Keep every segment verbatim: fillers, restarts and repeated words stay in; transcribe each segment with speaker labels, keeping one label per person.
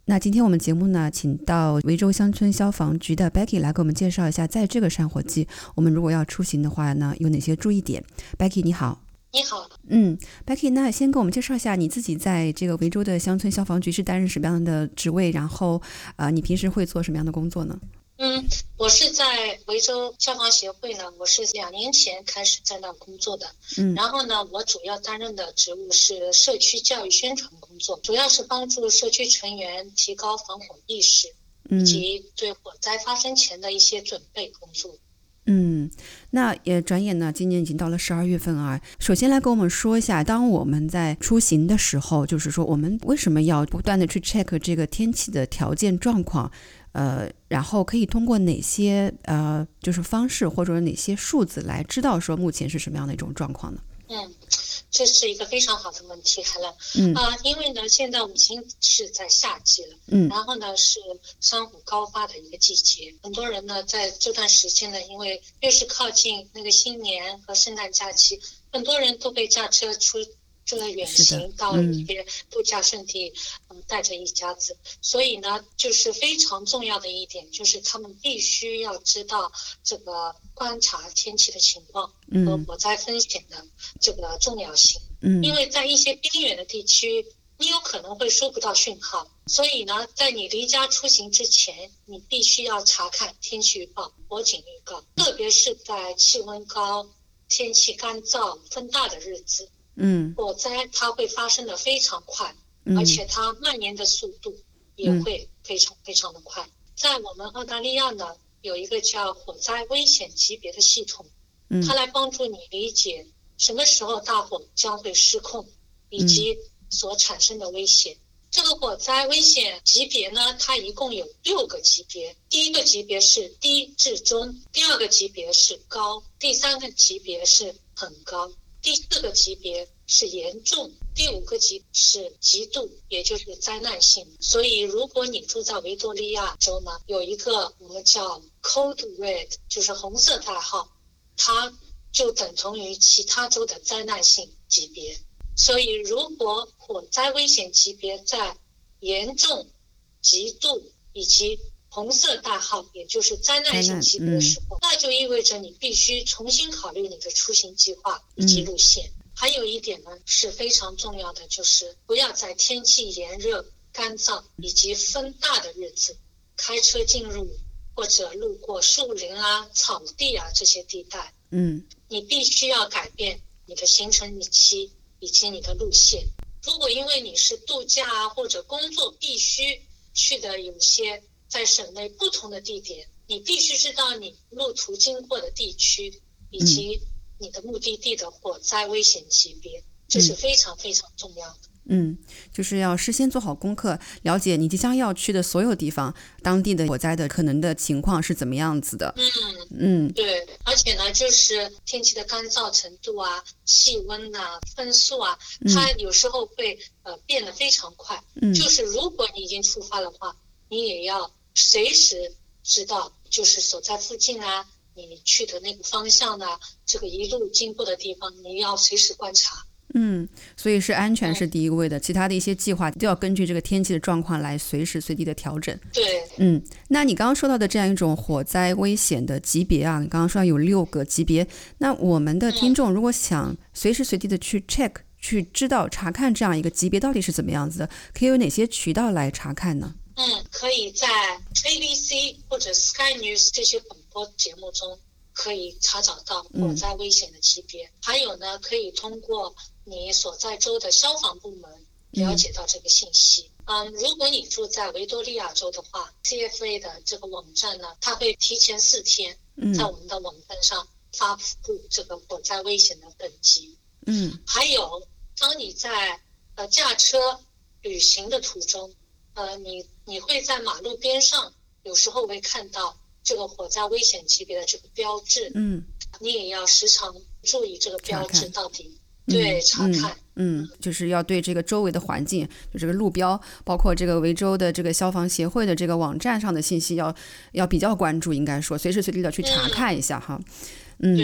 Speaker 1: 那今天我们节目呢，请到维州乡村消防局的 Becky 来给我们介绍一下，在这个山火季，我们如果要出行的话呢，有哪些注意点。 Becky 你好。
Speaker 2: 你好。
Speaker 1: 嗯 Becky 那先给我们介绍一下你自己在这个维州的乡村消防局是担任什么样的职位，然后呃，你平时会做什么样的工作呢？
Speaker 2: 嗯，我是在维州消防协会呢，我是两年前开始在那工作的。嗯，然后呢，我主要担任的职务是社区教育宣传工作，主要是帮助社区成员提高防火意识，以及对火灾发生前的一些准备工作。
Speaker 1: 嗯，那也转眼呢，今年已经到了十二月份啊。首先来跟我们说一下，当我们在出行的时候，就是说我们为什么要不断的去 check 这个天气的条件状况，呃，然后可以通过哪些呃就是方式或者哪些数字来知道说目前是什么样的一种状况呢？
Speaker 2: 嗯，这是一个非常好的问题，海伦。嗯啊、呃，因为呢，现在我们已经是在夏季了，嗯，然后呢是山火高发的一个季节，很多人呢在这段时间呢，因为越是靠近那个新年和圣诞假期，很多人都被驾车出这个远行到一些度假胜地，嗯，带着一家子，所以呢，就是非常重要的一点，就是他们必须要知道这个观察天气的情况和火灾风险的这个重要性。嗯，因为在一些边远的地区，你有可能会收不到讯号，所以呢，在你离家出行之前，你必须要查看天气预报、火警预告，特别是在气温高、天气干燥、风大的日子。嗯，火灾它会发生的非常快，嗯，而且它蔓延的速度也会非常非常的快。嗯，在我们澳大利亚呢，有一个叫火灾危险级别的系统，嗯，它来帮助你理解什么时候大火将会失控，以及所产生的危险。嗯，这个火灾危险级别呢，它一共有六个级别。第一个级别是低至中，第二个级别是高，第三个级别是很高，第四个级别是严重，第五个级是极度，也就是灾难性。所以如果你住在维多利亚州呢，有一个我们叫 Code Red， 就是红色代号，它就等同于其他州的灾难性级别。所以如果火灾危险级别在严重、极度以及红色代号，也就是灾难性级别的时候，嗯，那就意味着你必须重新考虑你的出行计划以及路线。嗯，还有一点呢是非常重要的，就是不要在天气炎热、干燥以及风大的日子开车进入或者路过树林啊、草地啊这些地带。嗯，你必须要改变你的行程日期以及你的路线。如果因为你是度假啊或者工作必须去的有些在省内不同的地点，你必须知道你路途经过的地区以及你的目的地的火灾危险级别，这是非常非常重要的。
Speaker 1: 嗯，就是要事先做好功课，了解你即将要去的所有地方，当地的火灾的可能的情况是怎么样子的。
Speaker 2: 嗯嗯，对，而且呢，就是天气的干燥程度啊、气温啊、风速啊，它有时候会呃变得非常快。嗯，就是如果你已经出发的话，你也要随时知道，就是所在附近啊，你去的那个方向呢，这个一路经过的地方，你要随时观察。
Speaker 1: 嗯，所以是安全是第一位的，嗯，其他的一些计划都要根据这个天气的状况来随时随地的调整。
Speaker 2: 对，
Speaker 1: 嗯，那你刚刚说到的这样一种火灾危险的级别啊，你刚刚说有六个级别，那我们的听众如果想随时随地的去 check，嗯，去知道查看这样一个级别到底是怎么样子的，可以有哪些渠道来查看呢？
Speaker 2: 嗯，可以在 A B C 或者 Sky News 这些广播节目中可以查找到火灾危险的级别，嗯，还有呢，可以通过你所在州的消防部门了解到这个信息。嗯, 嗯如果你住在维多利亚州的话 ，C F A 的这个网站呢，它会提前四天在我们的网站上发布这个火灾危险的等级。嗯，还有，当你在呃驾车旅行的途中，呃，你你会在马路边上有时候会看到这个火灾危险级别的这个标志。嗯，你也要时常注意这个标志到底。对，查看。
Speaker 1: 嗯, 嗯，就是要对这个周围的环境，就这个路标，包括这个维州的这个消防协会的这个网站上的信息要要比较关注，应该说随时随地的去查看一下哈。
Speaker 2: 嗯，对的。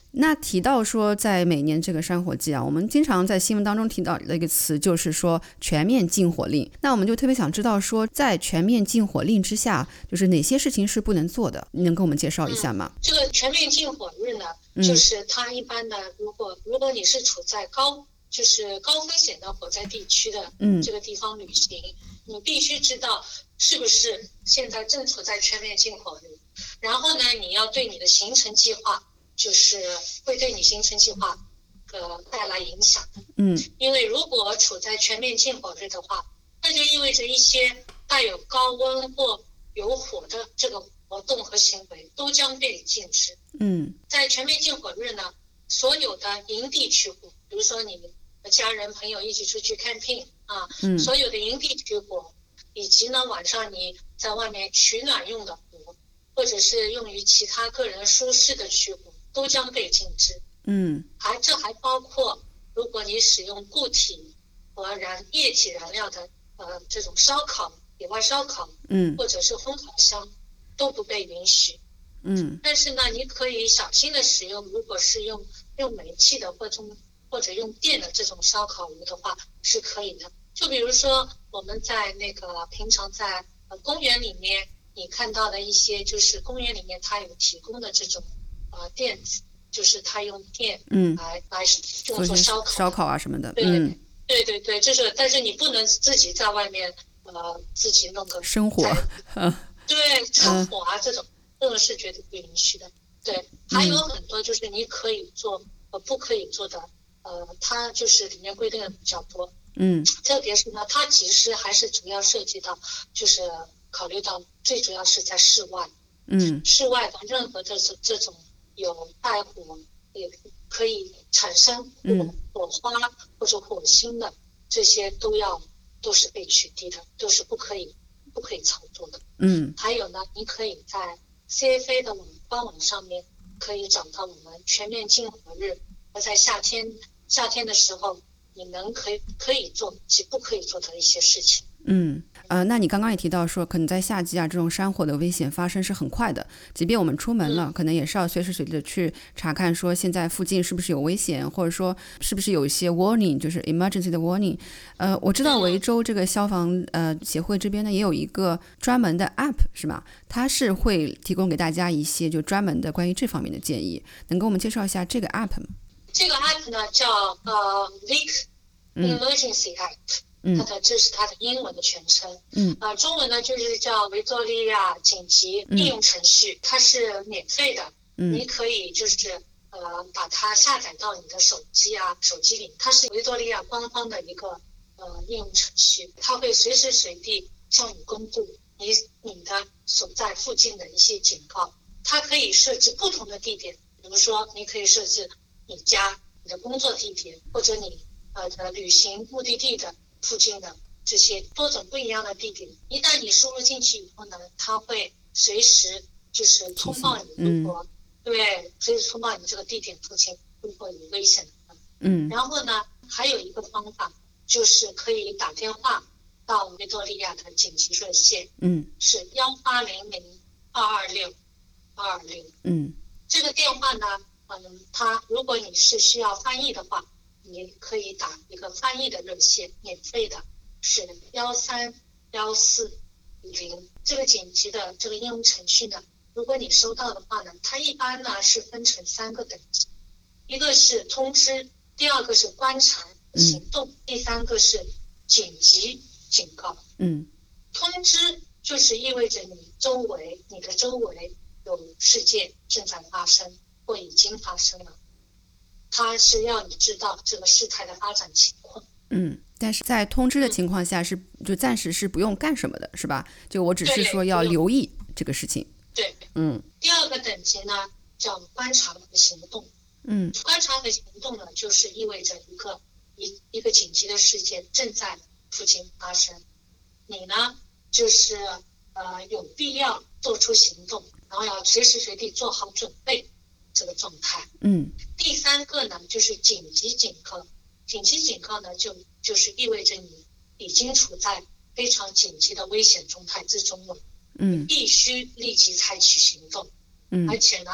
Speaker 1: 那提到说在每年这个山火季啊，我们经常在新闻当中提到的一个词就是说全面禁火令。那我们就特别想知道说，在全面禁火令之下，就是哪些事情是不能做的？你能给我们介绍一下吗？
Speaker 2: 嗯、这个全面禁火日呢，就是它一般的，如果如果你是处在高就是高风险的火灾地区的这个地方旅行，嗯、你必须知道是不是现在正处在全面禁火日，然后呢，你要对你的行程计划。就是会对你行程计划呃带来影响的，嗯，因为如果处在全面禁火日的话，那就意味着一些带有高温或有火的这个活动和行为都将被禁止。嗯，在全面禁火日呢，所有的营地取火，比如说你和家人朋友一起出去 camping 啊，嗯，所有的营地取火，以及呢晚上你在外面取暖用的火，或者是用于其他个人舒适的取火。都将被禁止。嗯，还这还包括，如果你使用固体和燃液体燃料的呃这种烧烤、野外烧烤，嗯，或者是烘烤箱，都不被允许。嗯，但是呢，你可以小心的使用，如果是用用煤气的或者或者用电的这种烧烤炉的话，是可以的。就比如说我们在那个平常在呃公园里面，你看到的一些，就是公园里面它有提供的这种。呃，电子就是他用电嗯来来用作烧烤、
Speaker 1: 烧烤啊什么的，
Speaker 2: 对、嗯、对对对，就是但是你不能自己在外面呃自己弄个
Speaker 1: 生火，
Speaker 2: 对生火啊、嗯、这种这种是绝对不允许的。对，还有很多就是你可以做呃不可以做的，呃，它就是里面规定的比较多，嗯，特别是呢，它其实还是主要涉及到就是考虑到最主要是在室外，嗯，室外的任何这种这种。有带火也可以产生火、嗯、火花或者火星的，这些都要都是被取缔的，都是不可以不可以操作的。嗯，还有呢，你可以在 C F A 的网官网上面可以找到我们全面禁火日，而在夏天夏天的时候，你能可以可以做及不可以做的一些事情。
Speaker 1: 嗯，呃，那你刚刚也提到说，可能在夏季啊，这种山火的危险发生是很快的，即便我们出门了，嗯、可能也是要随时随地的去查看，说现在附近是不是有危险，或者说是不是有一些 warning， 就是 emergency 的 warning。呃，我知道维州这个消防呃协会这边呢，也有一个专门的 app 是吗？它是会提供给大家一些就专门的关于这方面的建议，能给我们介绍一下这个 app 吗？
Speaker 2: 这个 app 呢叫呃 Vic Emergency App。嗯它的这是它的英文的全称，嗯，呃，中文呢就是叫维多利亚紧急应用程序，嗯、它是免费的，嗯，你可以就是呃把它下载到你的手机啊，手机里，它是维多利亚官方的一个呃应用程序，它会随时随地向你公布你你的所在附近的一些警告，它可以设置不同的地点，比如说你可以设置你家、你的工作地点，或者你呃的旅行目的地的。附近的这些多种不一样的地点，一旦你输入进去以后呢，它会随时就是通报你，如果、嗯、对，随时通报你这个地点附近如果有危险的。嗯，然后呢，还有一个方法就是可以打电话到维多利亚的紧急热线，嗯，是幺八零零二二六二二六。嗯，这个电话呢，嗯，它如果你是需要翻译的话。你可以打一个翻译的热线，免费的，是幺三幺四零。这个紧急的这个应用程序呢，如果你收到的话呢，它一般呢是分成三个等级，一个是通知，第二个是观察行动，嗯、第三个是紧急警告。嗯，通知就是意味着你周围你的周围有事件正在发生或已经发生了。它是要你知道这个事态的发展情况。
Speaker 1: 嗯，但是在通知的情况下是、嗯、就暂时是不用干什么的，是吧？就我只是说要留意这个事情。
Speaker 2: 对，嗯。第二个等级呢叫观察和行动。嗯，观察和行动呢，就是意味着一个一一个紧急的事件正在附近发生，你呢就是呃有必要做出行动，然后要随时随地做好准备。这个状态，嗯，第三个呢就是紧急警告，紧急警告呢就就是意味着你已经处在非常紧急的危险状态之中了，嗯，必须立即采取行动，嗯，而且呢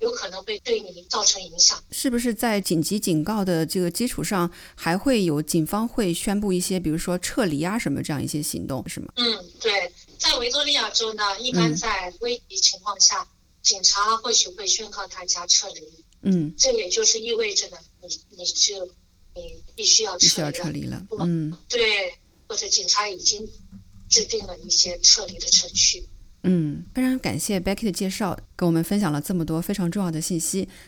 Speaker 2: 有可能会对你造成影响。
Speaker 1: 是不是在紧急警告的这个基础上，还会有警方会宣布一些，比如说撤离啊什么这样一些行动，是吗？
Speaker 2: 嗯，对，在维多利亚州呢，一般在危急情况下，嗯、警察或许会宣告大家撤离。
Speaker 1: 嗯，
Speaker 2: 这也就是意味着呢，你你就你必须要撤离了，必须
Speaker 1: 要撤离了。嗯，
Speaker 2: 对，或者警察已经制定了一些撤离的程序。
Speaker 1: 嗯，非常感谢 Becky 的介绍，跟我们分享了这么多非常重要的信息。